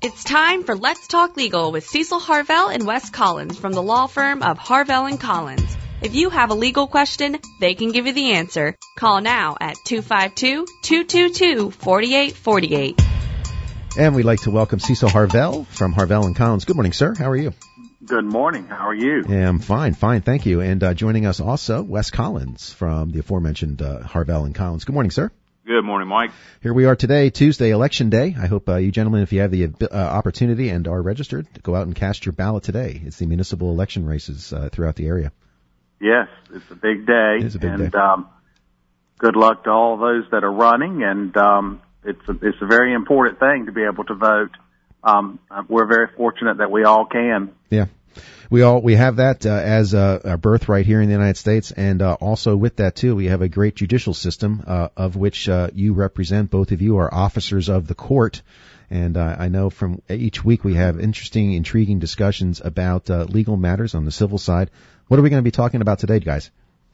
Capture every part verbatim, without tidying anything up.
It's time for Let's Talk Legal with Cecil Harvell and Wes Collins from the law firm of Harvell and Collins. If you have a legal question, they can give you the answer. Call now at two five two, two two two, four eight four eight. And we'd like to welcome Cecil Harvell from Harvell and Collins. Good morning, sir. How are you? Good morning. How are you? Yeah, I'm fine, fine. Thank you. And uh, joining us also, Wes Collins from the aforementioned uh, Harvell and Collins. Good morning, sir. Good morning, Mike. Here we are today, Tuesday, Election Day. I hope uh, you gentlemen, if you have the uh, opportunity and are registered, go out and cast your ballot today. It's the municipal election races uh, throughout the area. Yes, it's a big day. It is a big and, day. Um, good luck to all those that are running, and um, it's, a, it's a very important thing to be able to vote. Um, we're very fortunate that we all can. Yeah. We all we have that uh, as uh, our birthright here in the United States, and uh, also with that too, we have a great judicial system uh, of which uh, you represent. Both of you are officers of the court, and uh, I know from each week we have interesting, intriguing discussions about uh, legal matters on the civil side. What are we going to be talking about today, guys?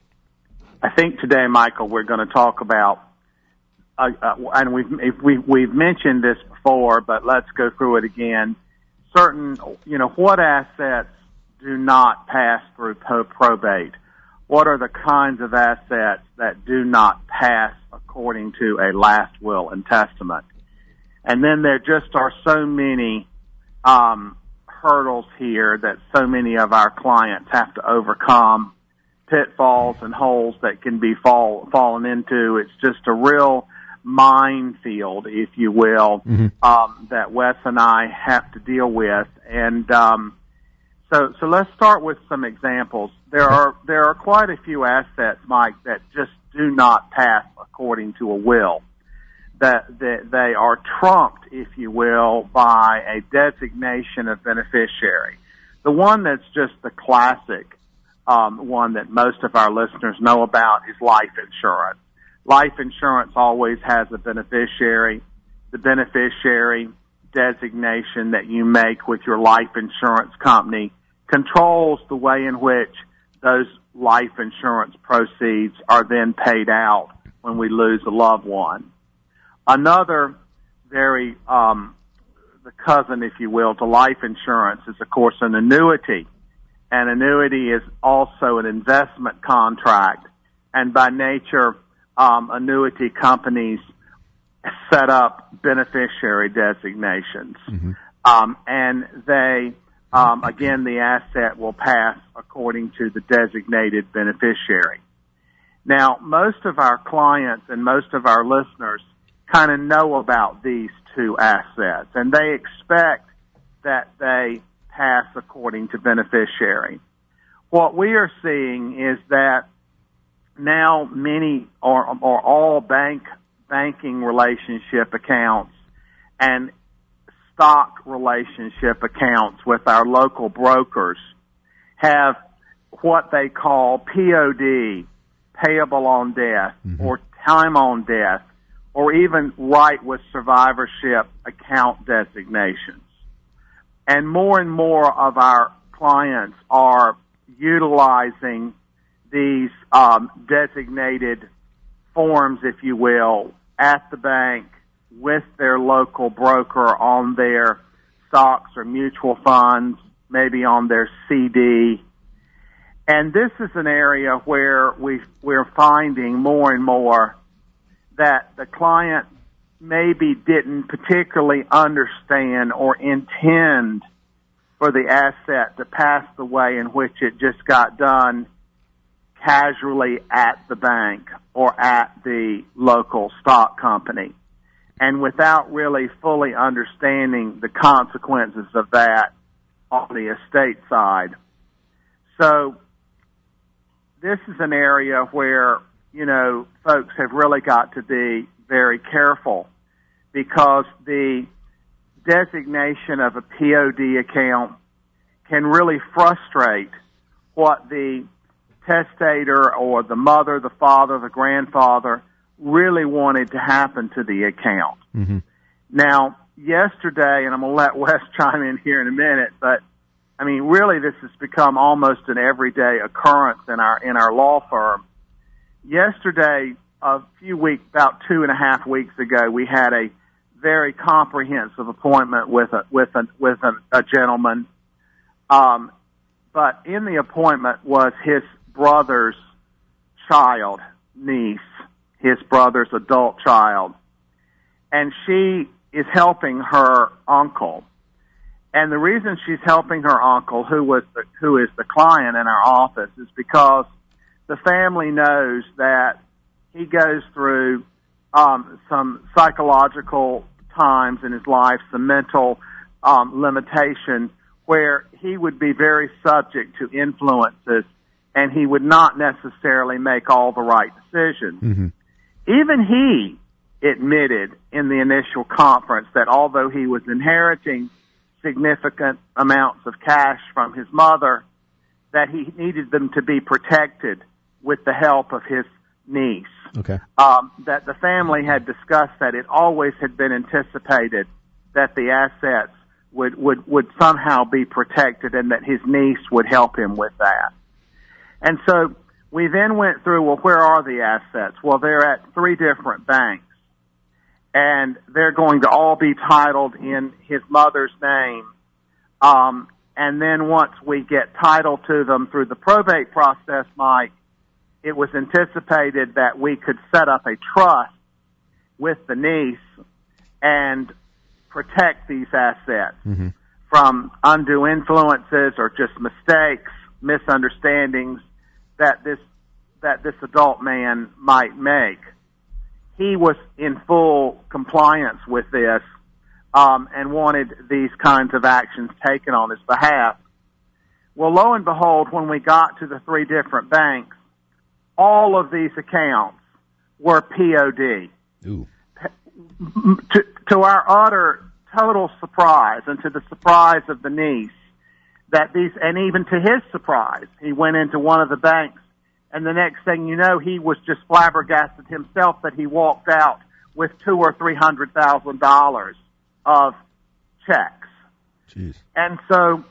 I think today, Michael, we're going to talk about, uh, uh, and we've we've we've mentioned this before, but let's go through it again. Certain, you know, what assets do not pass through probate? What are the kinds of assets that do not pass according to a last will and testament? And then there just are so many um, hurdles here that so many of our clients have to overcome, pitfalls and holes that can be fall, fallen into. It's just a real minefield, if you will, mm-hmm. um, that Wes and I have to deal with. And um, so, so let's start with some examples. There are there are quite a few assets, Mike, that just do not pass according to a will. That, that they are trumped, if you will, by a designation of beneficiary. The one that's just the classic um, one that most of our listeners know about is life insurance. Life insurance always has a beneficiary. The beneficiary designation that you make with your life insurance company controls the way in which those life insurance proceeds are then paid out when we lose a loved one. Another very, um, the cousin, if you will, to life insurance is, of course, an annuity. An annuity is also an investment contract, and by nature, Um, annuity companies set up beneficiary designations. Mm-hmm. Um, and they, um, again, the asset will pass according to the designated beneficiary. Now, most of our clients and most of our listeners kind of know about these two assets, and they expect that they pass according to beneficiary. What we are seeing is that now many or, or all bank banking relationship accounts and stock relationship accounts with our local brokers have what they call P O D, payable on death, mm-hmm. or time on death, or even right with survivorship account designations. And more and more of our clients are utilizing these um, designated forms, if you will, at the bank with their local broker on their stocks or mutual funds, maybe on their C D. And this is an area where we, we're finding more and more that the client maybe didn't particularly understand or intend for the asset to pass the way in which it just got done casually at the bank or at the local stock company, and without really fully understanding the consequences of that on the estate side. So this is an area where, you know, folks have really got to be very careful, because the designation of a P O D account can really frustrate what the testator or the mother, the father, the grandfather really wanted to happen to the account. Mm-hmm. Now, yesterday, and I'm going to let Wes chime in here in a minute, but I mean, really this has become almost an everyday occurrence in our, in our law firm. Yesterday, a few weeks, about two and a half weeks ago, we had a very comprehensive appointment with a with a with a, a gentleman. Um, but in the appointment was his brother's child, niece, his brother's adult child, and she is helping her uncle. And the reason she's helping her uncle, who was the, who is the client in our office, is because the family knows that he goes through um, some psychological times in his life, some mental um, limitation, where he would be very subject to influences, and he would not necessarily make all the right decisions. Mm-hmm. Even he admitted in the initial conference that although he was inheriting significant amounts of cash from his mother, that he needed them to be protected with the help of his niece. Okay. Um, that the family had discussed that it always had been anticipated that the assets would, would, would somehow be protected and that his niece would help him with that. And so we then went through, well, where are the assets? Well, they're at three different banks, and they're going to all be titled in his mother's name. Um, and then once we get title to them through the probate process, Mike, it was anticipated that we could set up a trust with the niece and protect these assets mm-hmm. from undue influences or just mistakes, misunderstandings that this that this adult man might make. He was in full compliance with this um, and wanted these kinds of actions taken on his behalf. Well, lo and behold, when we got to the three different banks, all of these accounts were P O D. Ooh. To, to our utter total surprise, and to the surprise of the niece, that these, and even to his surprise, he went into one of the banks, and the next thing you know, he was just flabbergasted himself that he walked out with two or three hundred thousand dollars of checks. Jeez. And so,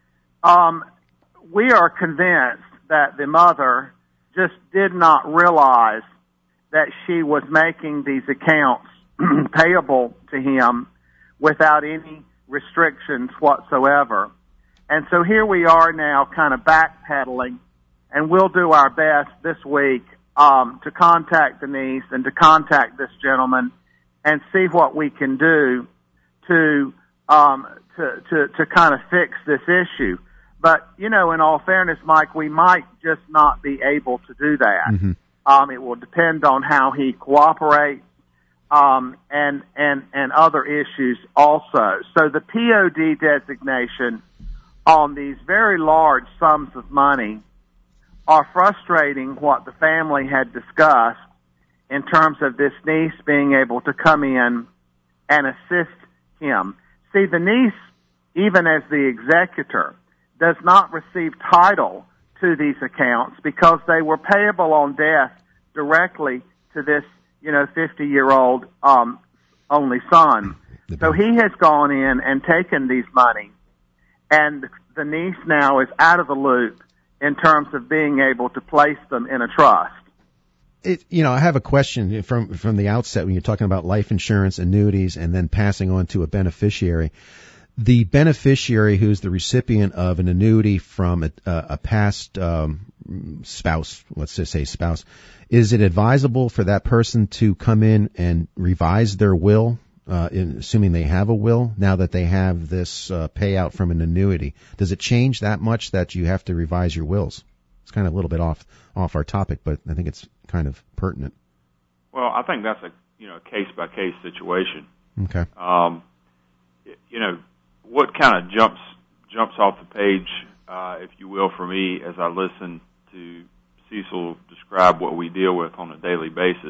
um, we are convinced that the mother just did not realize that she was making these accounts payable to him without any restrictions whatsoever. And so here we are now kind of backpedaling, and we'll do our best this week um, to contact Denise and to contact this gentleman and see what we can do to um, to, to, to kind of fix this issue. But, you know, in all fairness, Mike, we might just not be able to do that. Mm-hmm. Um, it will depend on how he cooperates, um, and, and, and other issues also. So the P O D designation on these very large sums of money are frustrating what the family had discussed in terms of this niece being able to come in and assist him. See, the niece, even as the executor, does not receive title to these accounts because they were payable on death directly to this, you know, fifty-year-old um, only son. So he has gone in and taken these monies, and the niece now is out of the loop in terms of being able to place them in a trust. It, you know, I have a question from from the outset when you're talking about life insurance, annuities, and then passing on to a beneficiary. The beneficiary who's the recipient of an annuity from a, a past um, spouse, let's just say spouse, is it advisable for that person to come in and revise their will, uh, in, assuming they have a will, now that they have this uh, payout from an annuity? Does it change that much that you have to revise your wills? It's kind of a little bit off off our topic, but I think it's kind of pertinent. Well, I think that's a you know case by case situation. Okay. Um, you know. What kind of jumps jumps off the page, uh, if you will, for me as I listen to Cecil describe what we deal with on a daily basis,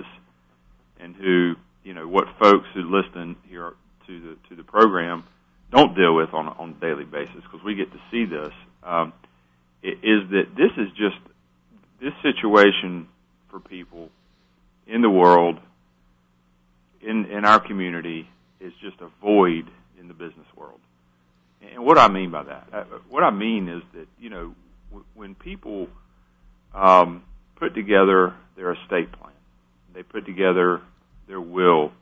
and who, you know, what folks who listen here to the to the program don't deal with on a, on a daily basis, because we get to see this, um, is that this is just this situation for people in the world, in in our community, is just a void in the business world. And what I mean by that, uh, what I mean is that, you know, w- when people um, put together their estate plan, they put together their will,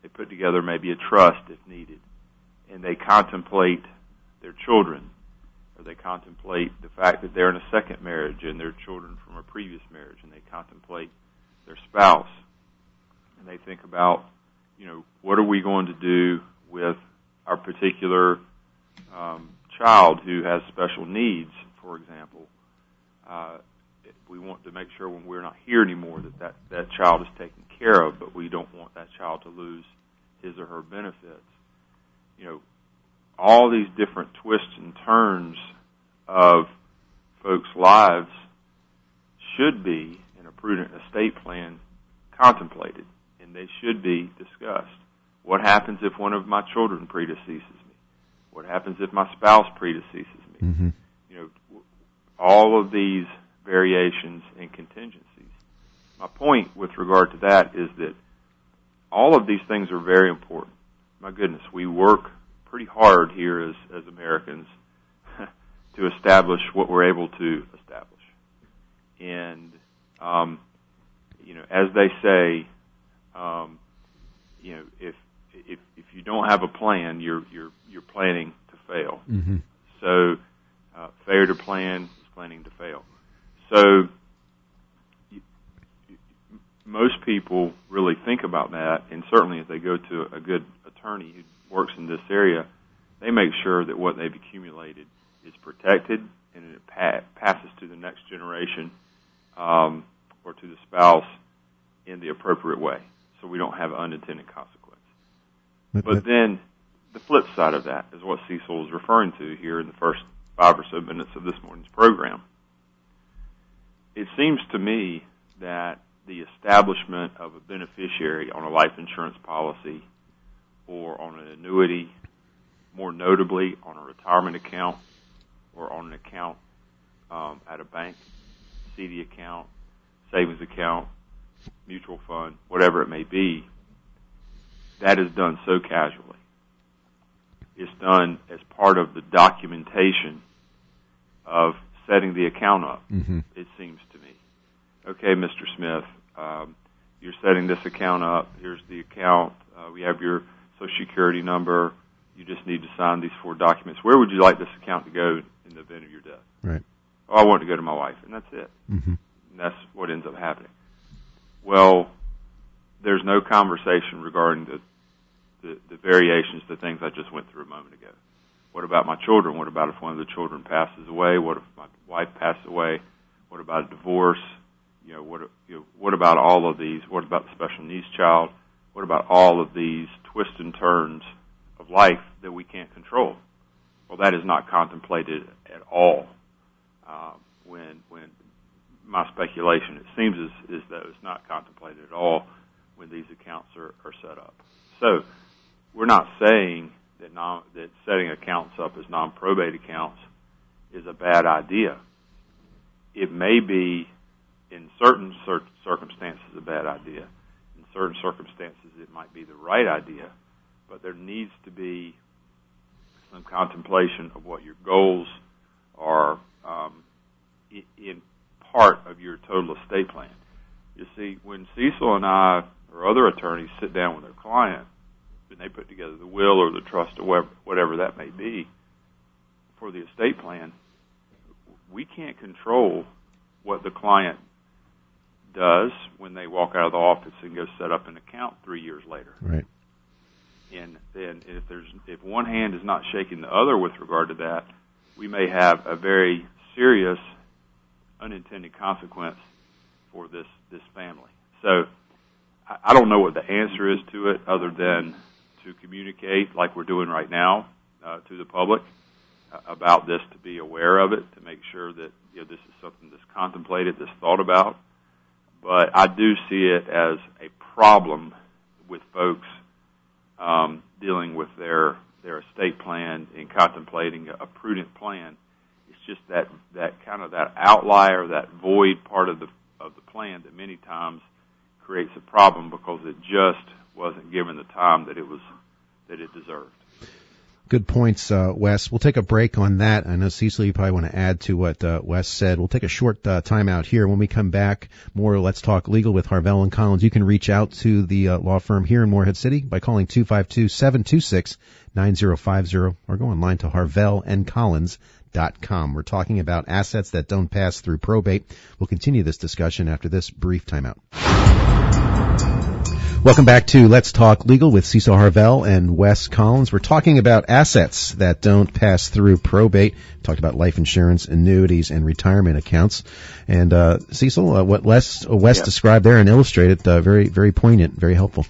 They put together maybe a trust if needed, and they contemplate their children, or they contemplate the fact that they're in a second marriage and their children from a previous marriage, and they contemplate their spouse, and they think about, you know, what are we going to do with our particular um, child who has special needs, for example. Uh, we want to make sure when we're not here anymore that, that that child is taken care of, but we don't want that child to lose his or her benefits. You know, all these different twists and turns of folks' lives should be, in a prudent estate plan, contemplated, and they should be discussed. What happens if one of my children predeceases me? What happens if my spouse predeceases me? Mm-hmm. You know, all of these variations and contingencies. My point with regard to that is that all of these things are very important. My goodness, we work pretty hard here as, as Americans to establish what we're able to establish. And, um, you know, as they say, um, you know, if, if, if you don't have a plan, you're, you're, you're planning to fail. Mm-hmm. So, uh, failure to plan is planning to fail. So, you, you, most people really think about that, and certainly if they go to a good attorney who works in this area, they make sure that what they've accumulated is protected and it pa- passes to the next generation um, or to the spouse in the appropriate way, so we don't have unintended consequences. But, but then the flip side of that is what Cecil is referring to here in the first five or so minutes of this morning's program. It seems to me that the establishment of a beneficiary on a life insurance policy or on an annuity, more notably on a retirement account or on an account um, at a bank, C D account, savings account, mutual fund, whatever it may be, that is done so casually. It's done as part of the documentation of setting the account up, mm-hmm. it seems to me. Okay, Mister Smith, um, you're setting this account up. Here's the account. Uh, we have your Social Security number. You just need to sign these four documents. Where would you like this account to go in the event of your death? Right. Oh, I want it to go to my wife, and that's it. Mm-hmm. And that's what ends up happening. Well, there's no conversation regarding the, the, the variations, the things I just went through a moment ago. What about my children? What about if one of the children passes away? What if my wife passes away? What about a divorce? You know, what, you know, what about all of these? What about the special needs child? What about all of these twists and turns of life that we can't control? Well, that is not contemplated at all. Uh, when, when my speculation, it seems as, as though it's not contemplated at all when these accounts are, are set up. So, we're not saying that non, that setting accounts up as non-probate accounts is a bad idea. It may be, in certain cir- circumstances, a bad idea. In certain circumstances, it might be the right idea. But there needs to be some contemplation of what your goals are um, in part of your total estate plan. You see, when Cecil and I or other attorneys sit down with their client, and they put together the will or the trust or whatever, whatever that may be for the estate plan, we can't control what the client does when they walk out of the office and go set up an account three years later. Right. And then if there's if one hand is not shaking the other with regard to that, we may have a very serious unintended consequence for this, this family. So I, I don't know what the answer is to it other than to communicate like we're doing right now uh, to the public uh, about this, to be aware of it, to make sure that, you know, this is something that's contemplated, that's thought about. But I do see it as a problem with folks um, dealing with their their estate plan and contemplating a, a prudent plan. It's just that, that kind of that outlier, that void part of the of the plan that many times creates a problem because it just wasn't given the time that it was that it deserved. Good points, uh, Wes. We'll take a break on that. I know, Cecil, you probably want to add to what uh, Wes said. We'll take a short uh, time out here. When we come back, more Let's Talk Legal with Harvell and Collins. You can reach out to the uh, law firm here in Morehead City by calling two five two, seven two six, nine zero five zero or go online to harvell and collins dot com. We're talking about assets that don't pass through probate. We'll continue this discussion after this brief timeout. Welcome back to Let's Talk Legal with Cecil Harvell and Wes Collins. We're talking about assets that don't pass through probate. We talked about life insurance, annuities, and retirement accounts. And uh, Cecil, uh, what Les, uh, Wes yeah. described there and illustrated, uh, very, very poignant, very helpful.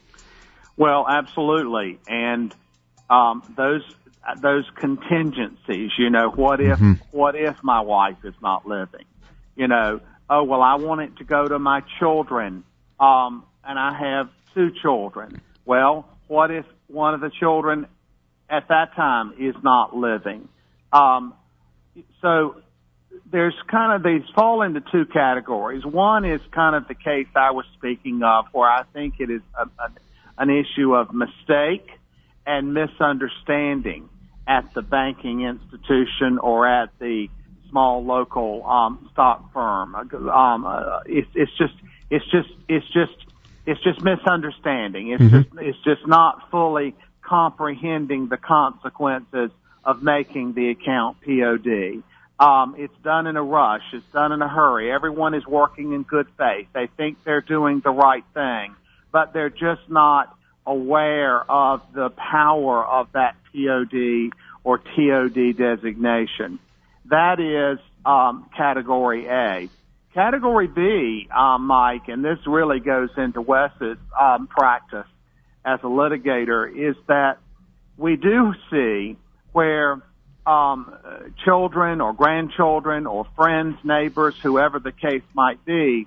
Well, absolutely. And um, those those contingencies, you know, what if mm-hmm. what if my wife is not living? You know, oh, well, I want it to go to my children. Um and I have two children. Well, what if one of the children at that time is not living? Um, so there's kind of, these fall into two categories. One is kind of the case I was speaking of, where I think it is a, a, an issue of mistake and misunderstanding at the banking institution or at the small local um, stock firm. Um, uh, it's, it's just, it's just, it's just, It's just misunderstanding. It's mm-hmm. just it's just not fully comprehending the consequences of making the account P O D. Um, it's done in a rush. It's done in a hurry. Everyone is working in good faith. They think they're doing the right thing, but they're just not aware of the power of that P O D or T O D designation. That is um, category A. Category B, um, Mike, and this really goes into Wes's um, practice as a litigator, is that we do see where um, children or grandchildren or friends, neighbors, whoever the case might be,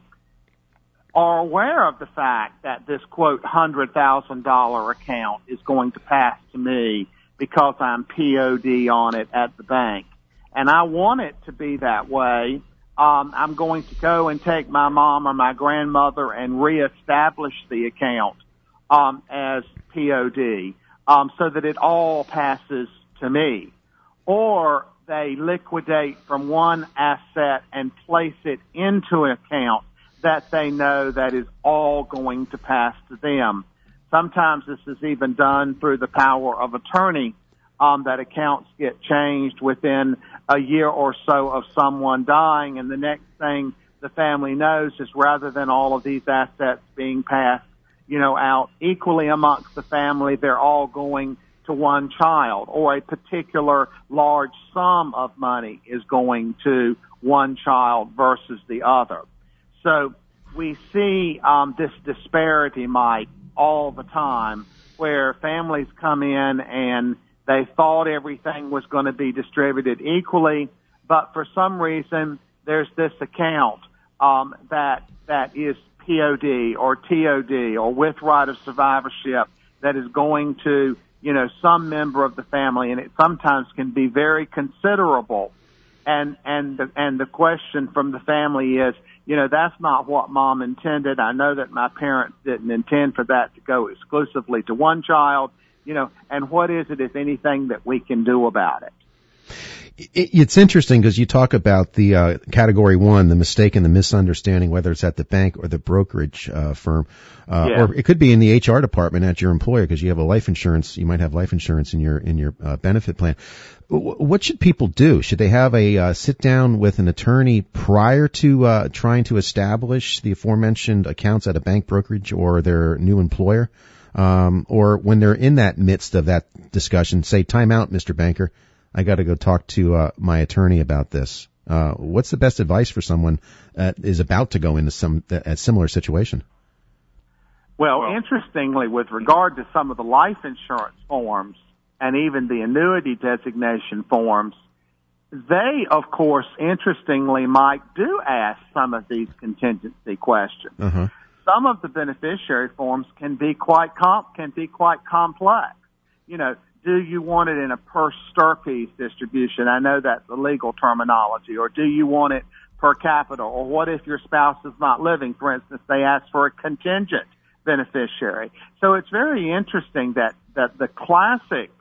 are aware of the fact that this, quote, one hundred thousand dollars account is going to pass to me because I'm P O D on it at the bank. And I want it to be that way. Um, I'm going to go and take my mom or my grandmother and reestablish the account um, as P O D um, so that it all passes to me. Or they liquidate from one asset and place it into an account that they know that is all going to pass to them. Sometimes this is even done through the power of attorney, um, that accounts get changed within a year or so of someone dying, and the next thing the family knows is rather than all of these assets being passed, you know, out equally amongst the family, they're all going to one child, or a particular large sum of money is going to one child versus the other. So we see um, this disparity, Mike, all the time, where families come in and they thought everything was going to be distributed equally, but for some reason there's this account um, that that is P O D or T O D or with right of survivorship that is going to, you know, some member of the family, and it sometimes can be very considerable. And and the, and the question from the family is, you know, that's not what Mom intended. I know that my parents didn't intend for that to go exclusively to one child. You know, and what is it, if anything, that we can do about it? It's interesting because you talk about the uh, category one, the mistake and the misunderstanding, whether it's at the bank or the brokerage uh, firm, uh, yeah. or it could be in the H R department at your employer because you have a life insurance. You might have life insurance in your in your uh, benefit plan. What should people do? Should they have a uh, sit down with an attorney prior to uh, trying to establish the aforementioned accounts at a bank, brokerage, or their new employer? Um, or when they're in that midst of that discussion, say, time out, Mister Banker, I got to go talk to uh, my attorney about this. Uh, what's the best advice for someone that is about to go into some a similar situation? Well, well, interestingly, with regard to some of the life insurance forms and even the annuity designation forms, they, of course, interestingly, Mike, do ask some of these contingency questions. Uh-huh. Some of the beneficiary forms can be quite com- can be quite complex. You know, do you want it in a per stirpiece distribution? I know that's the legal terminology. Or do you want it per capita? Or what if your spouse is not living? For instance, they ask for a contingent beneficiary. So it's very interesting that, that the classic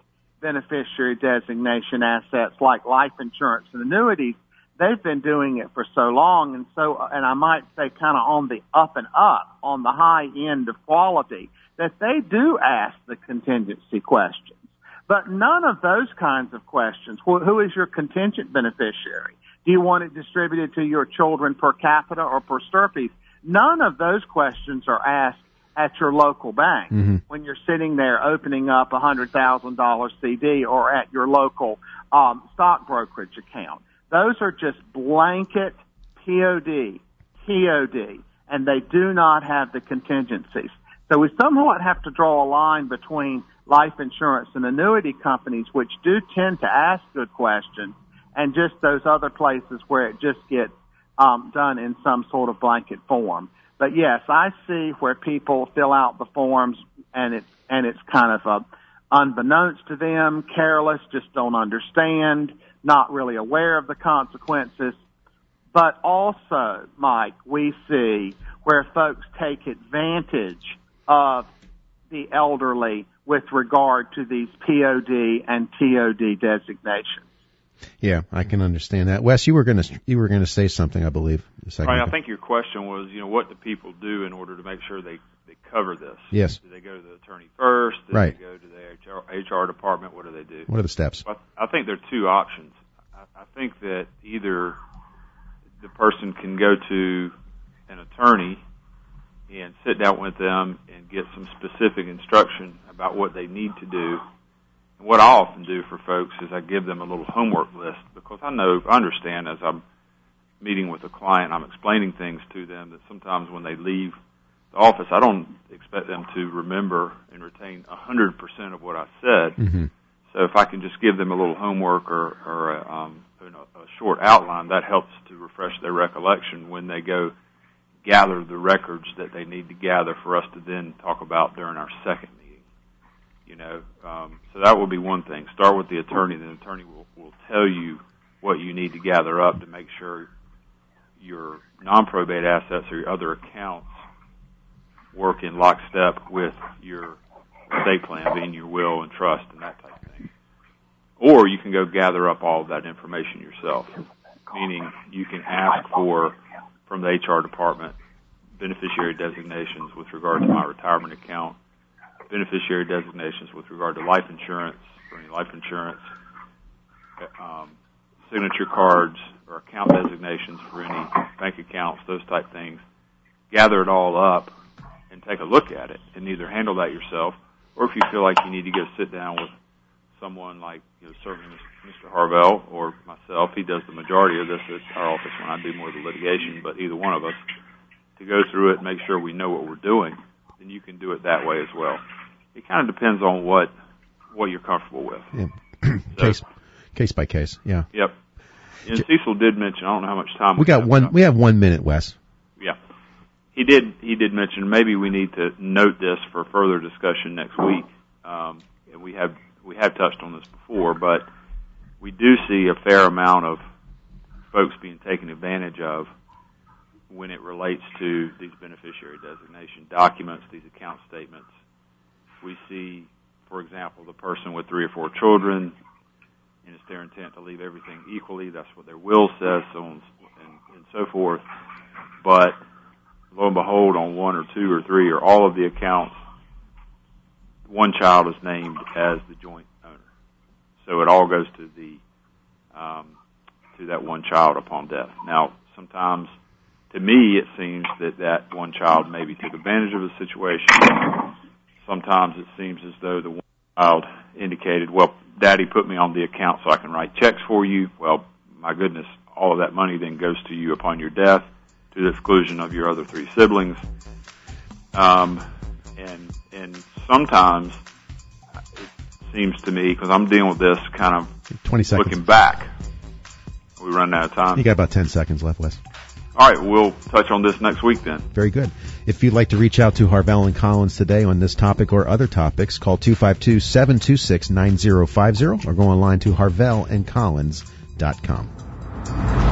beneficiary designation assets like life insurance and annuities, they've been doing it for so long, and so, and I might say kind of on the up and up, on the high end of quality, that they do ask the contingency questions. But none of those kinds of questions, who, who is your contingent beneficiary? Do you want it distributed to your children per capita or per stirpes? None of those questions are asked at your local bank mm-hmm. when you're sitting there opening up a one hundred thousand dollars C D or at your local um, stock brokerage account. Those are just blanket P O D, T O D, and they do not have the contingencies. So we somewhat have to draw a line between life insurance and annuity companies, which do tend to ask good questions, and just those other places where it just gets um, done in some sort of blanket form. But yes, I see where people fill out the forms and it's and it's kind of uh, unbeknownst to them, careless, just don't understand, not really aware of the consequences. But also, Mike, we see where folks take advantage of the elderly with regard to these P O D and T O D designations. Yeah, I can understand that. Wes, you were going to you were going to say something, I believe. A second right, ago. I think your question was, you know, what do people do in order to make sure they, they cover this? Yes. Do they go to the attorney first? Do right. they go to the H R, H R department? What do they do? What are the steps? I, I think there are two options. I, I think that either the person can go to an attorney and sit down with them and get some specific instruction about what they need to do. And what I often do for folks is I give them a little homework list, because I know, I understand as I'm meeting with a client, I'm explaining things to them that sometimes when they leave the office, I don't expect them to remember and retain one hundred percent of what I said. Mm-hmm. So if I can just give them a little homework or, or a, um, you know, a short outline, that helps to refresh their recollection when they go gather the records that they need to gather for us to then talk about during our second meeting. You know, um, so that will be one thing. Start with the attorney. The attorney will, will tell you what you need to gather up to make sure your non-probate assets or your other accounts work in lockstep with your estate plan, being your will and trust and that type of thing. Or you can go gather up all of that information yourself, meaning you can ask for, from the H R department, beneficiary designations with regard to my retirement account, beneficiary designations with regard to life insurance, for any life insurance, um, signature cards or account designations for any bank accounts, those type things. Gather it all up and take a look at it, and either handle that yourself, or if you feel like you need to go sit down with someone like, you know, certainly Mister Harvell or myself, he does the majority of this at our office when I do more of the litigation, but either one of us, to go through it and make sure we know what we're doing, then you can do it that way as well. It kind of depends on what what you're comfortable with. Yeah. So, case case by case, yeah. Yep. And Cecil did mention, I don't know how much time we, we got have one. now. We have one minute, Wes. Yeah. He did. He did mention maybe we need to note this for further discussion next week. Um, and we have we have touched on this before, but we do see a fair amount of folks being taken advantage of when it relates to these beneficiary designation documents, these account statements. We see, for example, the person with three or four children, and it's their intent to leave everything equally. That's what their will says, so on and, and so forth. But lo and behold, on one or two or three or all of the accounts, one child is named as the joint owner. So it all goes to the um, to that one child upon death. Now, sometimes, to me, it seems that that one child maybe took advantage of the situation. Sometimes it seems as though the one child indicated, well, Daddy put me on the account so I can write checks for you. Well, my goodness, all of that money then goes to you upon your death, to the exclusion of your other three siblings. Um, and and sometimes it seems to me, because I'm dealing with this kind of twenty seconds. Looking back. Are we running out of time? You got about ten seconds left, Wes. All right, we'll touch on this next week then. Very good. If you'd like to reach out to Harvell and Collins today on this topic or other topics, call two five two, seven two six, nine zero five zero or go online to harvell and collins dot com.